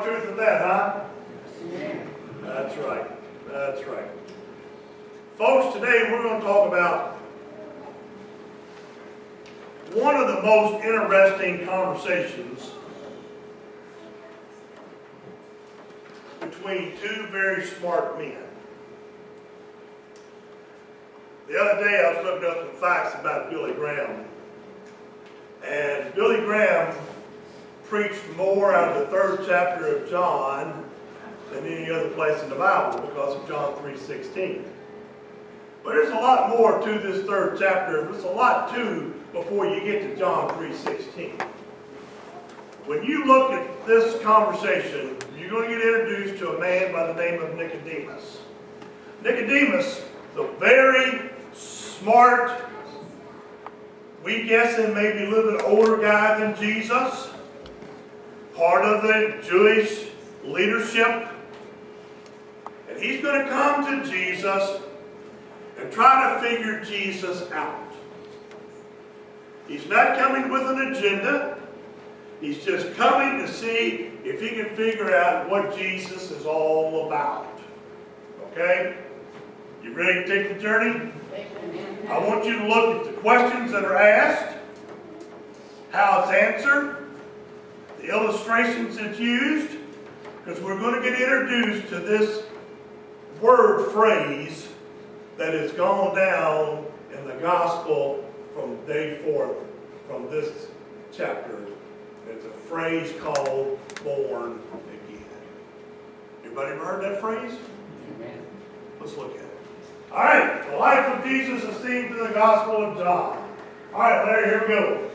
the truth of that, huh? Yeah. That's right. That's right. Folks, today we're going to talk about one of the most interesting conversations between two very smart men. The other day I was looking up some facts about Billy Graham. And Billy Graham preached more out of the 3rd chapter of John than any other place in the Bible because of John 3:16. But there's a lot more to this 3rd chapter. There's a lot too before you get to John 3:16. When you look at this conversation, you're going to get introduced to a man by the name of Nicodemus. Nicodemus, the very smart, we guessing maybe a little bit older guy than Jesus, part of the Jewish leadership. And he's going to come to Jesus and try to figure Jesus out. He's not coming with an agenda. He's just coming to see if he can figure out what Jesus is all about. Okay? You ready to take the journey? I want you to look at the questions that are asked, how it's answered, the illustrations that's used, because we're going to get introduced to this word phrase that has gone down in the gospel from day 4, from this chapter. It's a phrase called born again. Anybody ever heard that phrase? Amen. Let's look at it. All right, the life of Jesus is seen in the Gospel of John. All right, Larry, here we go.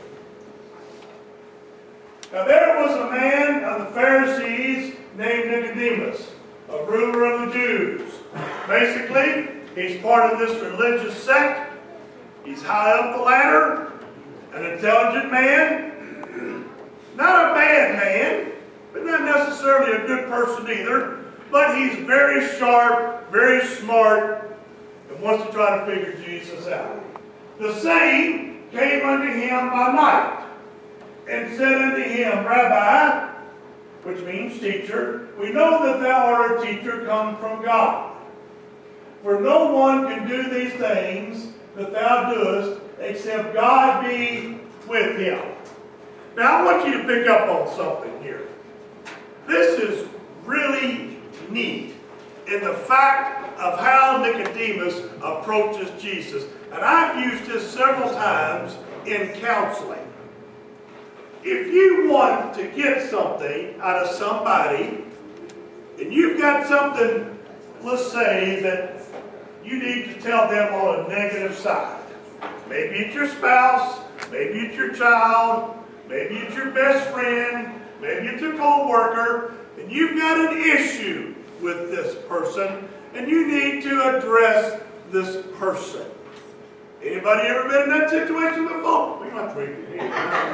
Now there was a man of the Pharisees named Nicodemus, a ruler of the Jews. Basically, he's part of this religious sect. He's high up the ladder, an intelligent man, not a bad man, but not necessarily a good person either. But he's very sharp, very smart, and wants to try to figure Jesus out. The same came unto him by night, and said unto him, Rabbi, which means teacher, we know that thou art a teacher come from God. For no one can do these things that thou doest, except God be with him. Now I want you to pick up on something here. This is really neat in the fact of how Nicodemus approaches Jesus. And I've used this several times in counseling. If you want to get something out of somebody, and you've got something, let's say, that you need to tell them on a negative side. Maybe it's your spouse, maybe it's your child, maybe it's your best friend, maybe it's a co-worker, and you've got an issue with this person, and you need to address this person. Anybody ever been in that situation before? We might read it here.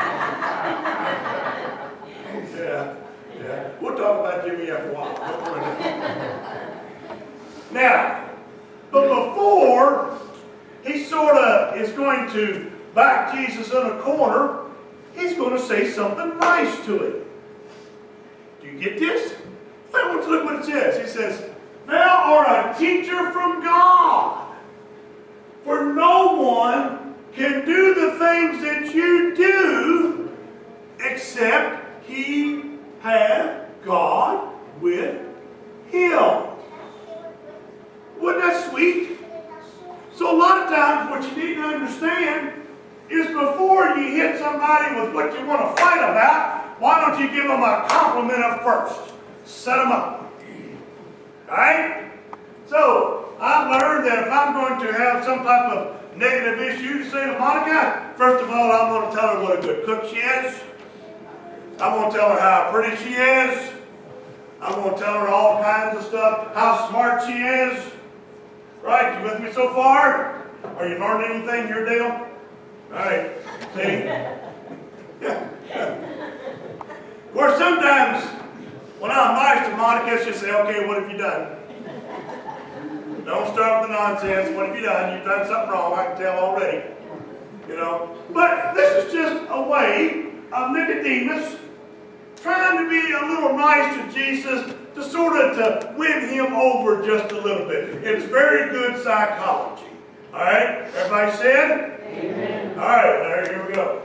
Yeah. We'll talk about Jimmy after a while. Now, but before he sort of is going to back Jesus in a corner, he's going to say something nice to him. Do you get this? I want you to look what it says. He says, thou art a teacher from God. For no one can do the things that you do except he have God with him. Wasn't that sweet? So a lot of times what you need to understand is before you hit somebody with what you want to fight about, why don't you give them a compliment up first? Set them up. Alright? So, I've learned that if I'm going to have some type of negative issue to say to Monica, first of all, I'm going to tell her what a good cook she is. I'm going to tell her how pretty she is. I'm going to tell her all kinds of stuff, how smart she is. Right? You with me so far? Are you learning anything here, Dale? Alright. See? Yeah. Of course, sometimes when I'm nice to Monica, she'll say, okay, what have you done? Don't start with the nonsense. What have you done? You've done something wrong. I can tell already. You know. But this is just a way of Nicodemus trying to be a little nice to Jesus to sort of to win him over just a little bit. It's very good psychology. All right? Everybody said? Amen. All right, Larry, here we go.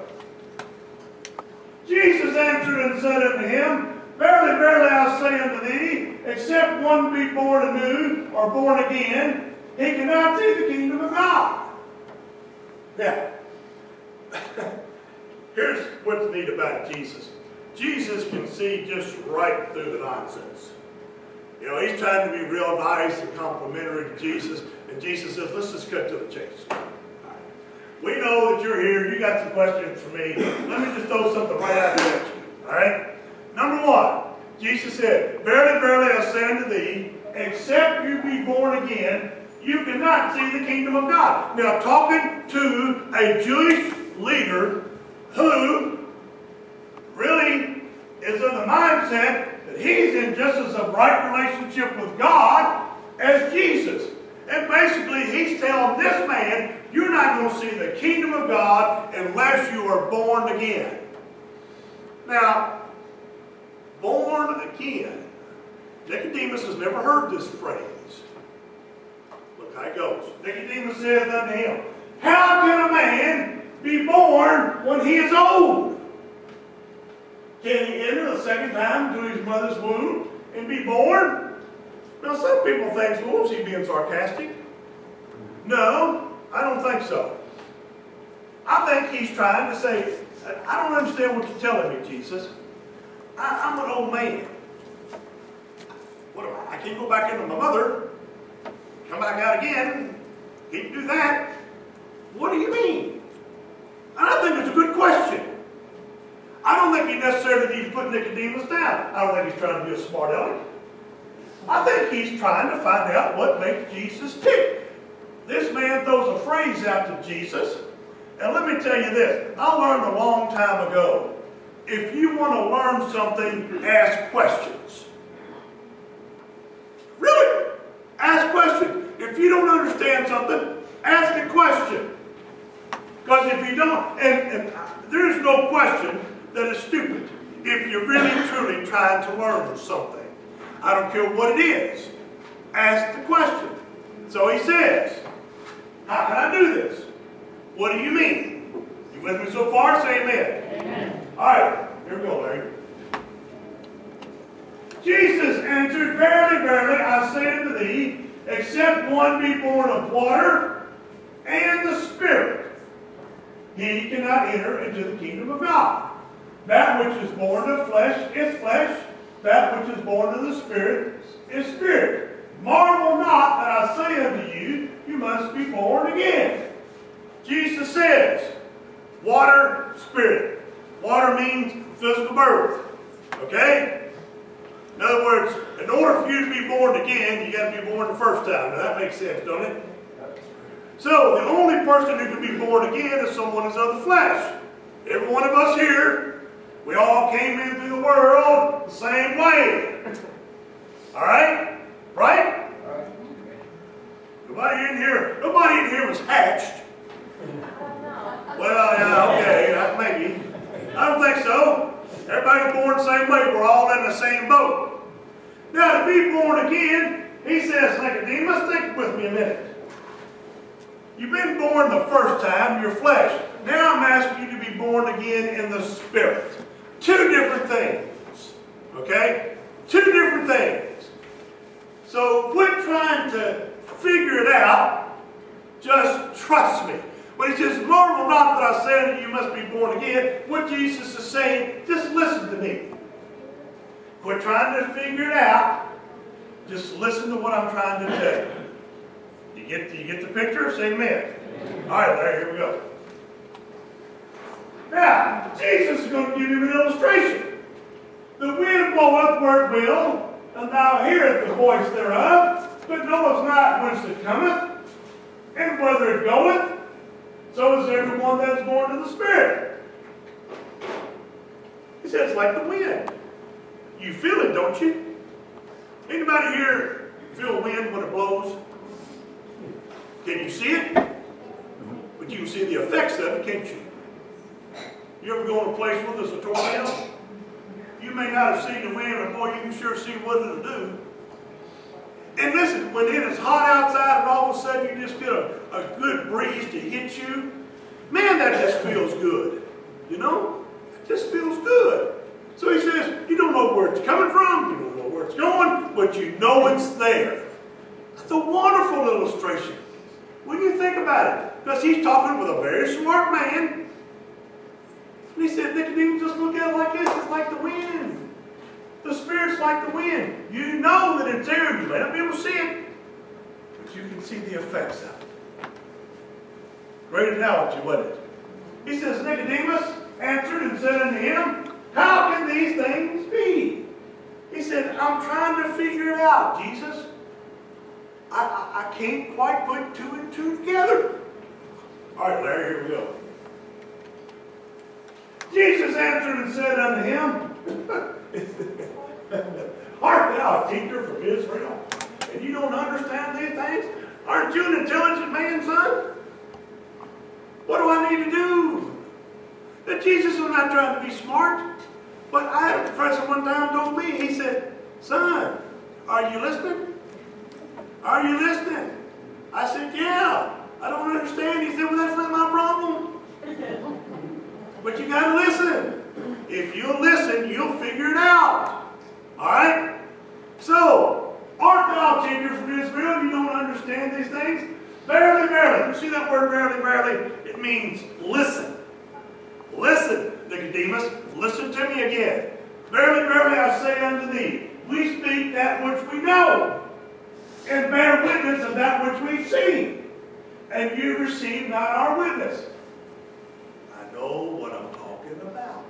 Jesus answered and said unto him, Verily, verily, I say unto thee, except one be born anew, or born again, he cannot see the kingdom of God. Now, here's what's neat about Jesus. Jesus can see just right through the nonsense. You know, he's trying to be real nice and complimentary to Jesus, and Jesus says, let's just cut to the chase. We know that you're here. You got some questions for me. Let me just throw something right out there at you. All right? Number one, Jesus said, Verily, verily, I say unto thee, except you be born again, you cannot see the kingdom of God. Now, talking to a Jewish leader who really is of the mindset that he's in just as a right relationship with God as Jesus. And basically, he's telling this man, you're not going to see the kingdom of God unless you are born again. Now, born again. Nicodemus has never heard this phrase. Look how it goes. Nicodemus says unto him, how can a man be born when he is old? Can he enter the second time into his mother's womb and be born? Now, some people think, well, is he being sarcastic? No, I don't think so. I think he's trying to say, I don't understand what you're telling me, Jesus. I'm an old man. What am I? I can't go back into my mother, come back out again, can't do that. What do you mean? And I think it's a good question. I don't think he necessarily needs to put Nicodemus down. I don't think he's trying to be a smart aleck. I think he's trying to find out what makes Jesus tick. This man throws a phrase out to Jesus. And let me tell you this. I learned a long time ago. If you want to learn something, ask questions. Really? Ask questions. If you don't understand something, ask a question. Because if you don't, and there's no question that is stupid if you're really truly trying to learn something. I don't care what it is. Ask the question. So he says, how can I do this? What do you mean? You with me so far? Say amen. Amen. All right, here we go, Larry. Jesus answered, Verily, verily, I say unto thee, except one be born of water and the Spirit, he cannot enter into the kingdom of God. That which is born of flesh is flesh, that which is born of the Spirit is spirit. Marvel not that I say unto you, you must be born again. Jesus says, water, spirit. Water means physical birth. Okay? In other words, in order for you to be born again, you got to be born the first time. Now that makes sense, don't it? So the only person who can be born again is someone who's of the flesh. Every one of us here, we all came into the world the same way. All right? Right? Nobody in here was hatched. Well, yeah, okay, maybe. I don't think so. Everybody was born the same way. We're all in the same boat. Now, to be born again, he says, Nicodemus, think with me a minute. You've been born the first time, your flesh. Now I'm asking you to be born again in the Spirit. Two different things. Okay? Two different things. So quit trying to figure it out. Just trust me. When he says, marvel not that I say that you must be born again, what Jesus is saying, just listen to me. Quit trying to figure it out. Just listen to what I'm trying to tell you. You get the picture? Say amen. All right, Larry, here we go. Now, Jesus is going to give you an illustration. The wind bloweth where it will, and thou hearest the voice thereof, but knowest not whence it cometh, and whither it goeth. So is everyone that is born of the Spirit. He said it's like the wind. You feel it, don't you? Anybody here feel wind when it blows? Can you see it? But you can see the effects of it, can't you? You ever go in a place where there's a tornado? You may not have seen the wind, but boy, you can sure see what it'll do. And listen, when it is hot outside and all of a sudden you just get a good breeze to hit you, man, that just feels good. You know? It just feels good. So he says, you don't know where it's coming from, you don't know where it's going, but you know it's there. That's a wonderful illustration when you think about it. Because he's talking with a very smart man. And he said, Nicodemus, just look at it like this. It's like the wind. The Spirit's like the wind. You know that it's there. You may not be able to see it, but you can see the effects of it. Great analogy, wasn't it? He says, Nicodemus answered and said unto him, how can these things be? He said, I'm trying to figure it out, Jesus. I can't quite put two and two together. All right, Larry, here we go. Jesus answered and said unto him, art thou a teacher from Israel, and you don't understand these things? Aren't you an intelligent man, son? What do I need to do? That Jesus was not trying to be smart, but I had a professor one time told me, he said, son, are you listening? Are you listening? I said, yeah. I don't understand. He said, well, that's not my problem. But you got to listen. If you listen, you'll figure it out. All right? So, art thou a teacher from Israel? You don't understand these things? Verily, verily. You see that word verily, verily? It means listen. Listen, Nicodemus. Listen to me again. Verily, verily, I say unto thee, we speak that which we know, and bear witness of that which we've seen, and you receive not our witness. I know what I'm talking about.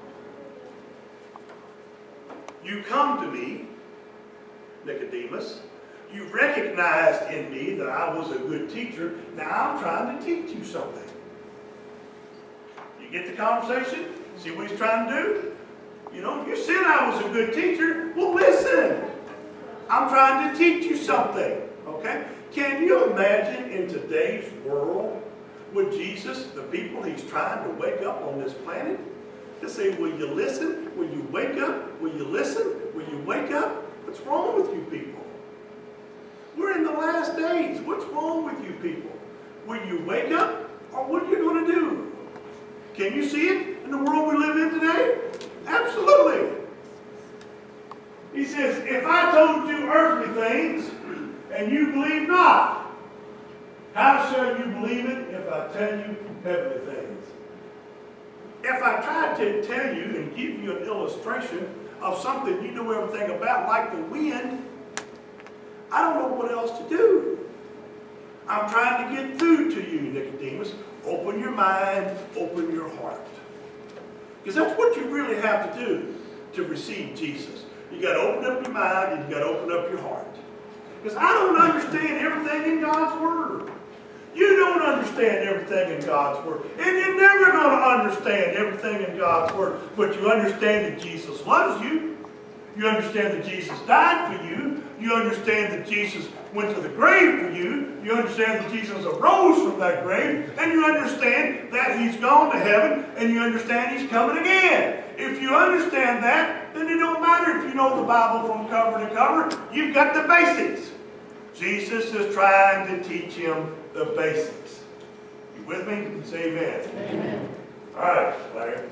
You come to me, Nicodemus. You recognized in me that I was a good teacher. Now I'm trying to teach you something. You get the conversation? See what he's trying to do? You know, you said I was a good teacher. Well, listen. I'm trying to teach you something. Okay? Can you imagine in today's world with Jesus, the people he's trying to wake up on this planet? To say, will you listen? Will you wake up? Will you listen? Will you wake up? What's wrong with you people? We're in the last days. What's wrong with you people? Will you wake up? Or what are you going to do? Can you see it in the world we live in today? Absolutely. He says, if I told you earthly things, and you believe not, how shall you believe it if I tell you heavenly things? If I tried to tell you and give you an illustration of something you know everything about, like the wind, I don't know what else to do. I'm trying to get through to you, Nicodemus. Open your mind, open your heart. Because that's what you really have to do to receive Jesus. You got to open up your mind and you got to open up your heart. Because I don't understand everything in God's Word. You don't understand everything in God's Word. And you're never going to understand everything in God's Word. But you understand that Jesus loves you. You understand that Jesus died for you. You understand that Jesus went to the grave for you. You understand that Jesus arose from that grave. And you understand that he's gone to heaven. And you understand he's coming again. If you understand that, then it don't matter if you know the Bible from cover to cover. You've got the basics. Jesus is trying to teach him the basics. You with me? Say amen. Amen. All right, Larry.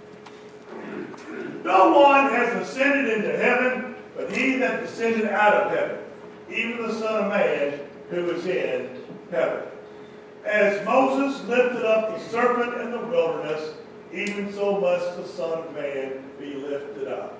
No one has ascended into heaven, but he that descended out of heaven, even the Son of Man who is in heaven. As Moses lifted up the serpent in the wilderness, even so must the Son of Man be lifted up.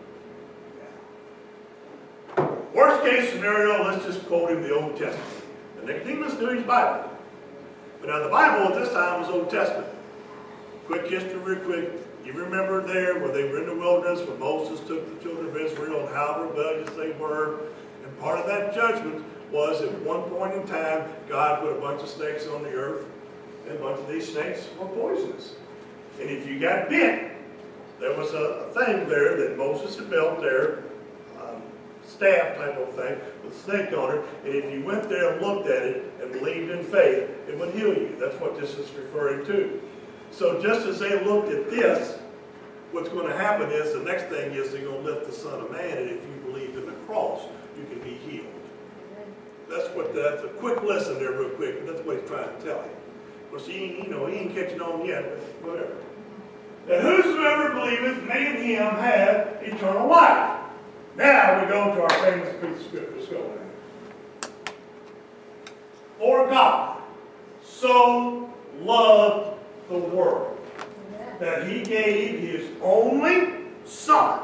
Worst case scenario, let's just quote him the Old Testament. And Nicodemus knew his Bible. But now the Bible at this time was Old Testament. Quick history real quick. You remember there where they were in the wilderness, where Moses took the children of Israel and how rebellious they were. And part of that judgment was at one point in time, God put a bunch of snakes on the earth. And a bunch of these snakes were poisonous. And if you got bit, there was a thing there that Moses had built there, staff type of thing, with a snake on it. And if you went there and looked at it and believed in faith, it would heal you. That's what this is referring to. So just as they looked at this, what's going to happen is, the next thing is they're going to lift the Son of Man, and if you believe in the cross, you can be healed. That's a quick lesson there real quick, but that's what he's trying to tell you. Of course, he ain't catching on yet, but whatever. That whosoever believeth may in him have eternal life. Now we go to our famous piece of scripture. Let's go there. For God so loved the world that he gave his only Son,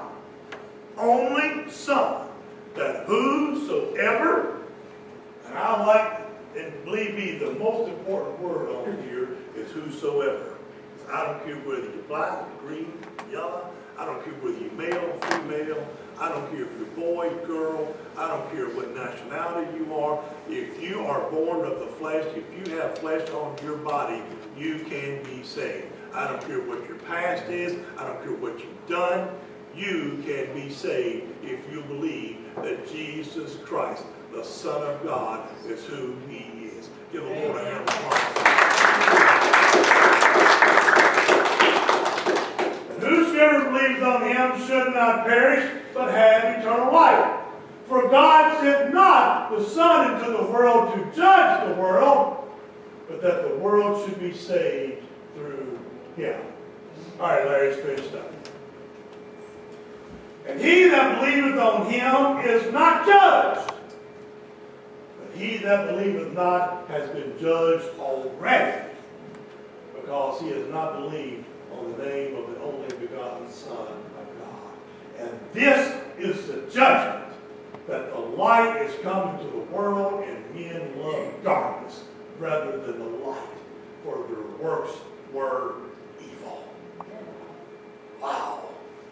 that whosoever, and I like, and believe me, the most important word on here is whosoever. I don't care whether you're black, green, yellow. I don't care whether you're male, female. I don't care if you're boy, girl. I don't care what nationality you are. If you are born of the flesh, if you have flesh on your body, you can be saved. I don't care what your past is. I don't care what you've done. You can be saved if you believe that Jesus Christ, the Son of God, is who he is. Give the Lord a hand of applause. Whosoever believes on him should not perish, but have eternal life. For God sent not the Son into the world to judge the world, but that the world should be saved through him. All right, Larry's finished up. And he that believeth on him is not judged, but he that believeth not has been judged already, because he has not believed on the name of the only begotten Son of God. And this is the judgment, that the light is come into the world, and men love darkness rather than the light, for their works were evil. Wow.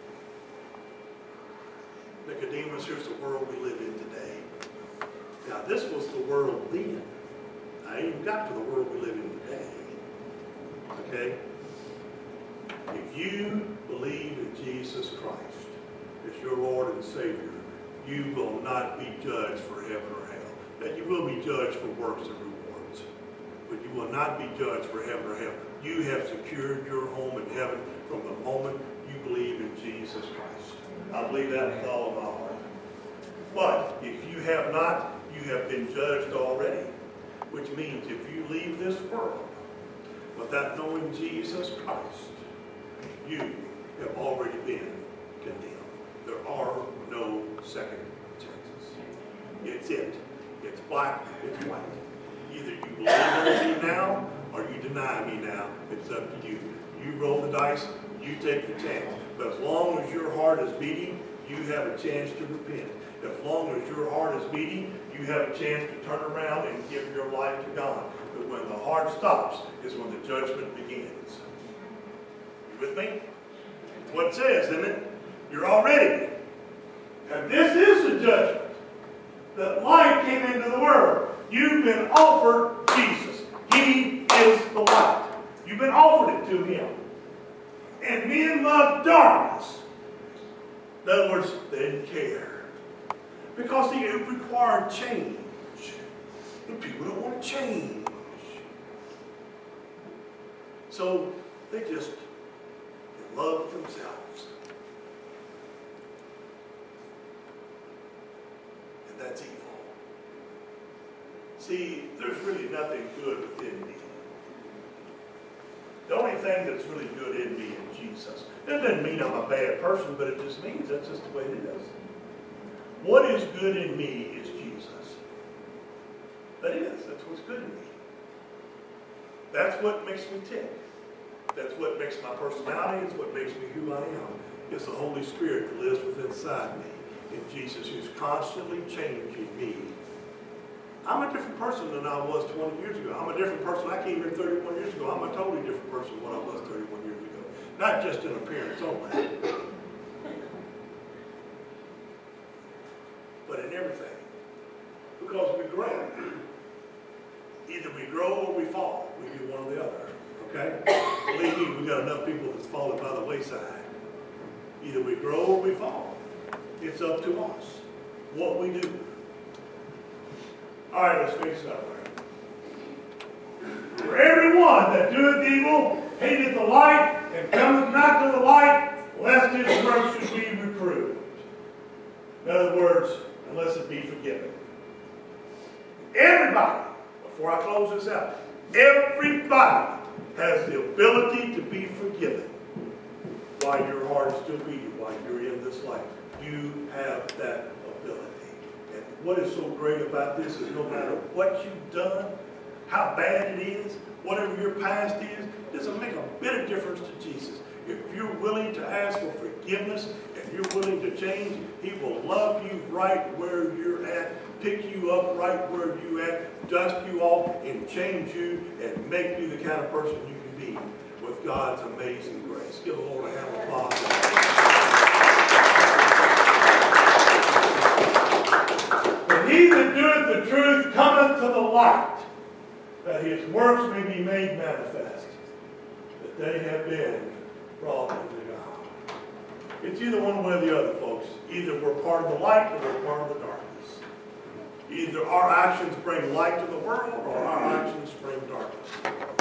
Nicodemus, here's the world we live in today. Now, this was the world then. I ain't even got to the world we live in today. Okay? If you believe in Jesus Christ as your Lord and Savior, you will not be judged for heaven or hell. That you will be judged for works and rewards, but you will not be judged for heaven or hell. You have secured your home in heaven from the moment you believe in Jesus Christ. I believe that with all of my heart. But if you have not, you have been judged already, which means if you leave this world without knowing Jesus Christ, you have already been condemned. There are no second chances. It's it. It's black, it's white. Either you believe in me now or you deny me now. It's up to you. You roll the dice, you take the chance. But as long as your heart is beating, you have a chance to repent. As long as your heart is beating, you have a chance to turn around and give your life to God. But when the heart stops is when the judgment begins. You with me? It's what it says, isn't it? You're already. And this is the judgment. That light came into the world. You've been offered Jesus. He is the light. You've been offered it to him. And men love darkness. In other words, they didn't care. Because it required change. And people don't want to change. So they just love themselves. And that's evil. See, there's really nothing good within me. The only thing that's really good in me is Jesus. That doesn't mean I'm a bad person, but it just means that's just the way it is. What is good in me is Jesus. That is. That's what's good in me. That's what makes me tick. That's what makes my personality. It's what makes me who I am. It's the Holy Spirit that lives within inside me. And Jesus who's constantly changing me. I'm a different person than I was 20 years ago. I'm a different person. I came here 31 years ago. I'm a totally different person than what I was 31 years ago. Not just in appearance only. But in everything. Because we grow. Either we grow or we fall. We do one or the other. Okay? Believe me, we've got enough people that's fallen by the wayside. Either we grow or we fall. It's up to us. What we do. All right, let's face it up there. For everyone that doeth evil hateth the light and cometh not to the light, lest forgiven. Everybody, before I close this out, everybody has the ability to be forgiven while your heart is still beating, while you're in this life. You have that ability. And what is so great about this is no matter what you've done, how bad it is, whatever your past is, it doesn't make a bit of difference to Jesus. If you're willing to ask for forgiveness, if you're willing to change, He will love you right where you're at, pick you up right where you're at, dust you off, and change you, and make you the kind of person you can be with God's amazing grace. Give the Lord a hand of applause. But he that doeth the truth cometh to the light, that his works may be made manifest, that they have been brought unto God. It's either one way or the other, folks. Either we're part of the light or we're part of the darkness. Either our actions bring light to the world or our actions bring darkness.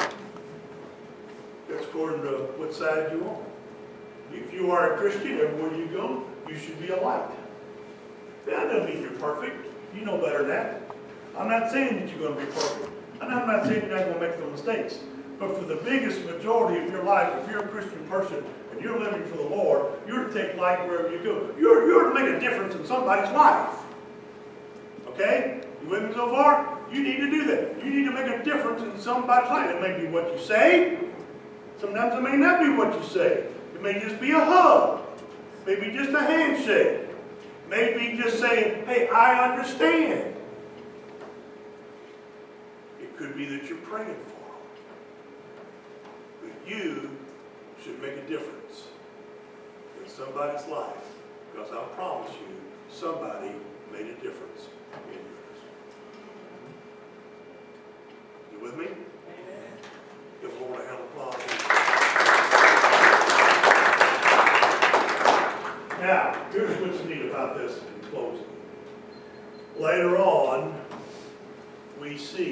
That's according to what side you're on. If you are a Christian, everywhere you go, you should be a light. That doesn't mean you're perfect. You know better than that. I'm not saying that you're going to be perfect. And I'm not saying you're not going to make some mistakes. But for the biggest majority of your life, if you're a Christian person and you're living for the Lord, you're to take light wherever you go. You're to make a difference in somebody's life. Okay? You with me so far? You need to do that. You need to make a difference in somebody's life. It may be what you say. Sometimes it may not be what you say. It may just be a hug. Maybe just a handshake. Maybe just saying, hey, I understand. It could be that you're praying for them. But you should make a difference in somebody's life, because I promise you, somebody made a difference in yours. You with me? Amen. Give the Lord a hand of applause. Now, here's what's neat about this in closing. Later on, we see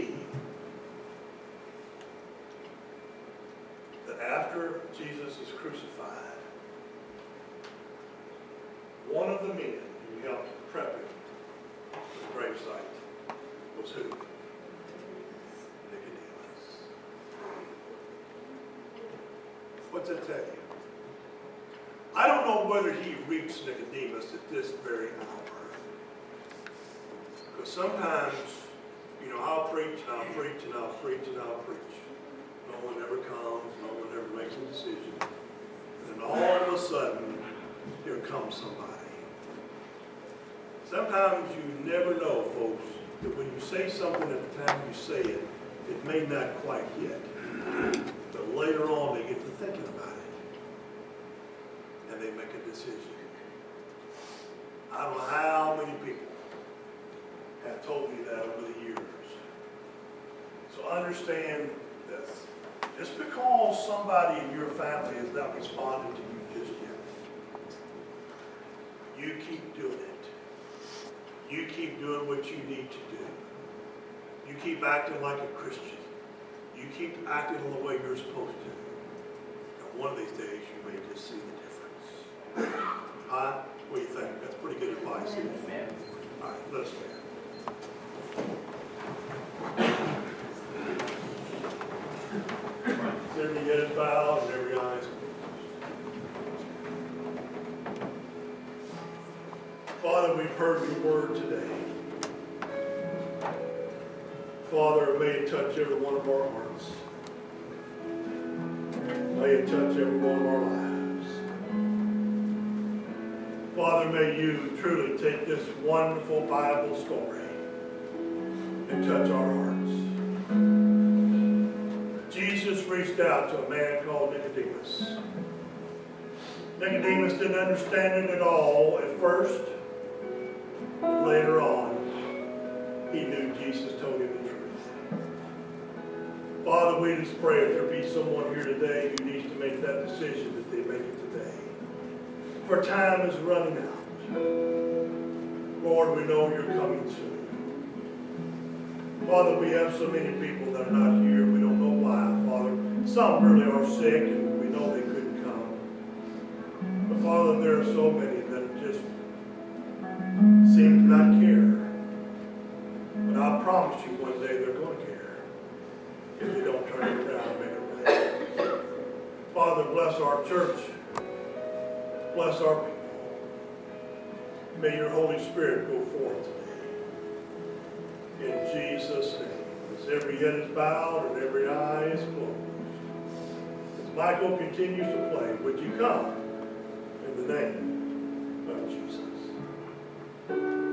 that after Jesus is crucified, one of the men who helped prep him for the gravesite was who? Nicodemus. What's that tell you? I don't know whether he reached Nicodemus at this very hour. Because sometimes, you know, I'll preach and I'll preach and I'll preach and I'll preach. No one ever comes, no one ever makes a decision. And then all of a sudden, here comes somebody. Sometimes you never know, folks, that when you say something at the time you say it, it may not quite hit. But later on, they get to thinking about it. And they make a decision. I don't know how many people have told me that over the years. So understand this. Just because somebody in your family has not responded to you just yet, you keep doing it. You keep doing what you need to do. You keep acting like a Christian. You keep acting the way you're supposed to. And one of these days you may just see the difference. Huh? What do you think? That's pretty good advice, isn't it? All right, let's stand. Every head is bowed and every eye is closed. Father, we've heard your word today. Father, may it touch every one of our hearts. May it touch every one of our lives. Father, may you truly take this wonderful Bible story and touch our hearts. Jesus reached out to a man called Nicodemus. Nicodemus didn't understand it at all at first. Later on, he knew Jesus told him the truth. Father, we just pray if there be someone here today who needs to make that decision, that they make it today. For time is running out. Lord, we know you're coming soon. Father, we have so many people that are not here. We don't know why, Father. Some really are sick and we know they couldn't come. But Father, there are so many that just seem to not care. one day they're going to care if they don't turn it around and make it right. Father, bless our church. Bless our people. May your Holy Spirit go forth today. In Jesus' name. As every head is bowed and every eye is closed. As Michael continues to play, would you come in the name of Jesus?